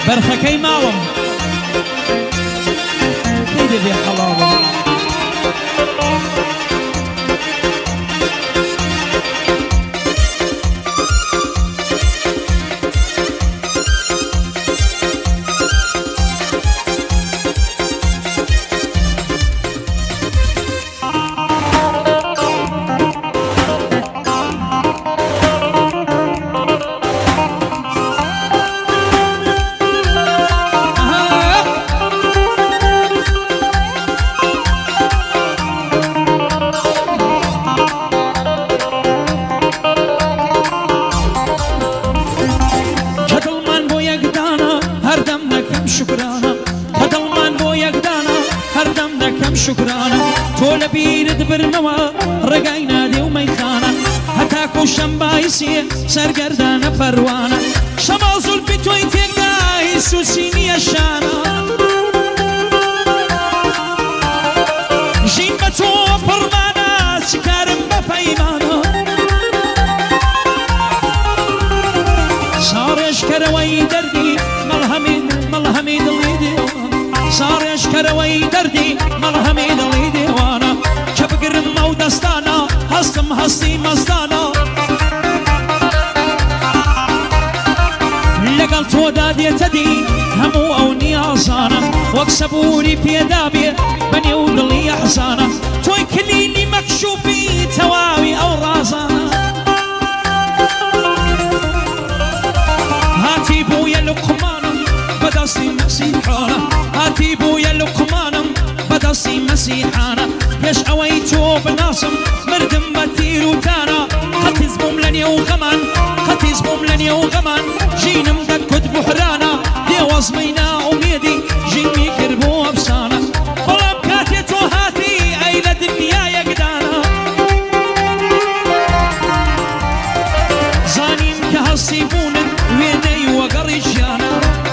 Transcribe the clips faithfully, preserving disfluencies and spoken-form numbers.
برخەکەی ماوەم کەی دەبێ حەڵاڵم شكرانا تول بيرد برنوا رقاينا دي وميخانا هتاكو شمبايسي سرقردانا فروانا شمازل بتوي تيقاي سوسيني الشانا جين بتو فرمانا سكارم بفايمانا صارش كروي دردي ملهمي ملهمي دليدي صار يشكروي دردي مرهمي دلي ديوانا شبقر مو دستانا هستم هستي مستانا لقل تودادي تدي همو او نيازانا واكسبوني بيدابي بني ودلي احزانا توي كليني مكشوفي تواوي او رازانا هاتي بويا لقمانا بدستي مسيحانا هاتي بويا لقمانا بدستي مسيحانا يش اويتو بناصم مردم بتير وتانا خطي زبوم لني وغمان خطي زبوم لني وغمان جين مدكت بحرانا دي وزمينا وميدي جيني كربو افسانا والله بكاتيتو هاتي اي لدنيا يقدانا زانيم كهالصيبون ويني وقريجانا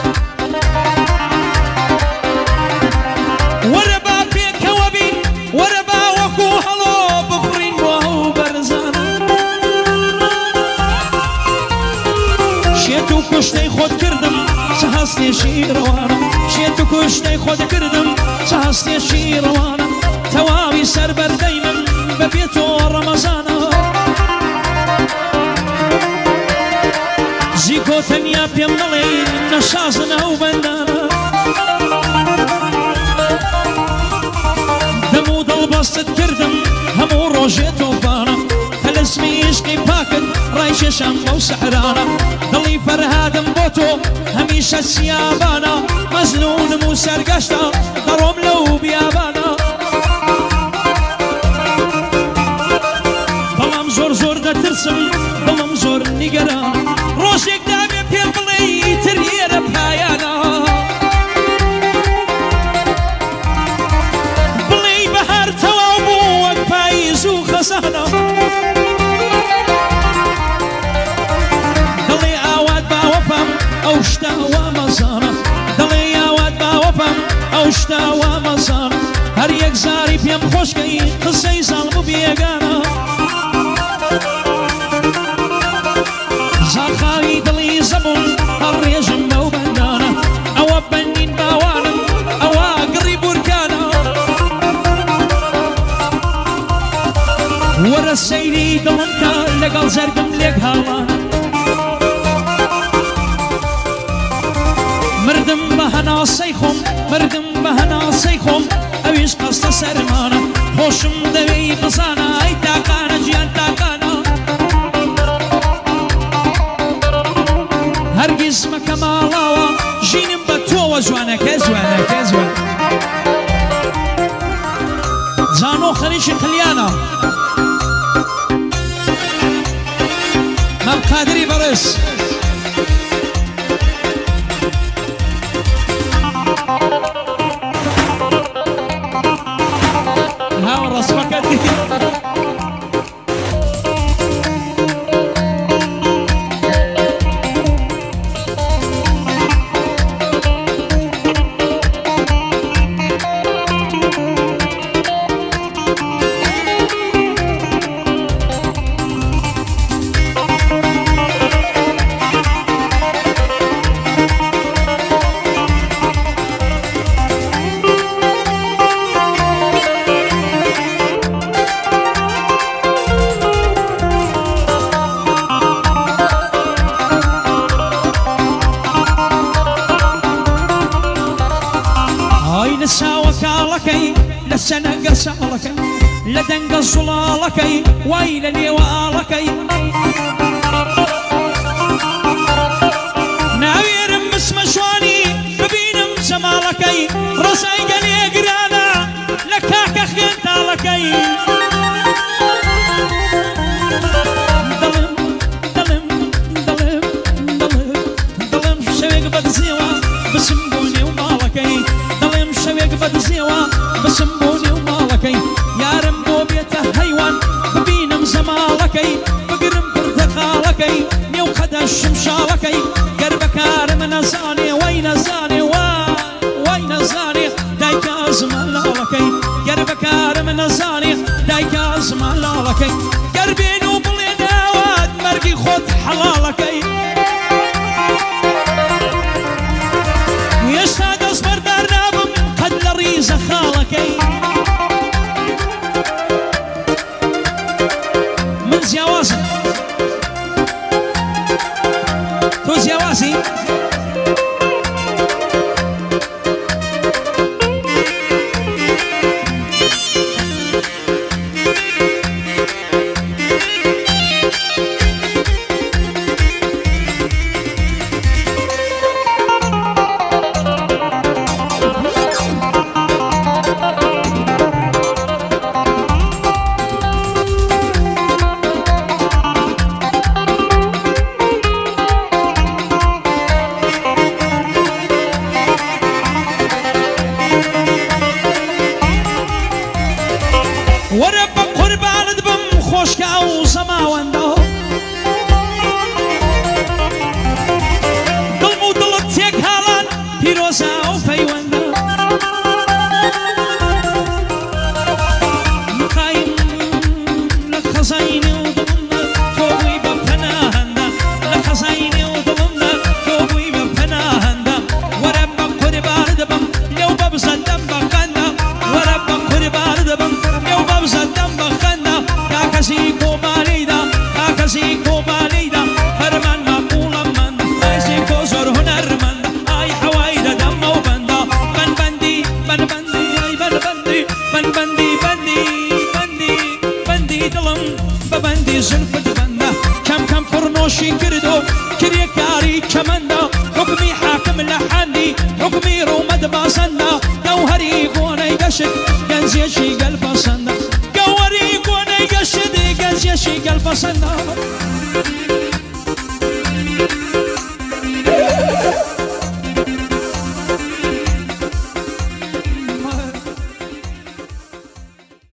كشتي خود كردم شهستي شيروانا شيتو كشتي خود كردم شهستي شيروانا تواوي سربر دايما ببيتو رمضانا زيكو تنيا بيملي نشازنا وبندانا دمو دلبست كردم همو روجيتو بانا هالاسمي عشقي باكد رايش شام وسحرانا ضلي فرهادم بوتو هميشه سيابانا مزنون مو سرقشتا ضروم لو بيابانا بلام زور زور دا ترسم بلام زور نقرانا روشك دامي بيقلي ترير بهايانا بلي بحر توابوك بايز وخزانا اوشتا ومزانا دلي يا واد با وفم اوشتا ومزانا هر يك زاري بيم خوشكي قصي ظلم بيقانا زار خاوي دلي زبون الريجم نو بندانا او بنين باوانا او قريب بركانا ورا السيدي دلنكا لقال زرقم ليك هالانا مردم بهنا سيخم مردم بهنا سيخم اويش قصد سرمانا خوشم دوي بزانا اي تاقانا جيان تاقانا هرگز مكمالاوا جينم بتو وزوانا كزوانا كزوانا زانو خريش خليانا مام قادري برس سنقر سالكي لدنق الصلالكي ويل لي والكي ناوير مس مشواني ببينم زمالكي رساي قلي قرانا لكاك خينت لكي ظلم ظلم ظلم ظلم ظلم شويق بدزيوا بسمبوني ومالكي ظلم شويق بدزيوا بسمبوني ومالكي يا رمبو بيته هيوان ببينم زمالكي بقرم برتقالكي نيو خدا الشمشالكي قربك من زاني وين زاني وين زاني دايك زمالكي قربك من زاني دايك زمالكي قربين وبلينا واد مرقي خد حلالكي يشتاق اصبر برنامج قد لريز خالكي من زيوازي تو زيوازي ورب قربان دبم خوشك او زما وندو دلمو دلت تيك هالان بيروزا او فيوندو مقايم لخزايني وضمنا كوبوي ببناهندا لخزايني وضمنا كوبوي ببناهندا ورب قربان دبم لو ببزا دم بغندا ورب قربان دبم زدم بخنا كاكسيكو باليدا كاكسيكو باليدا هرمن مقولا من كاكسيكو زور هنر من اي حوايدا دم وبندا بن بندي بن بندي اي بن بندي بن بندي بندي بندي بندي دلم ببندي زلفت بندا كم كم قرنوشي كردو كريا كاري كمندا حكمي حاكم لحني حكمي رومد باسندا جوهري قوني قشك كنزي شي قلب صندا يشدي قلب صندا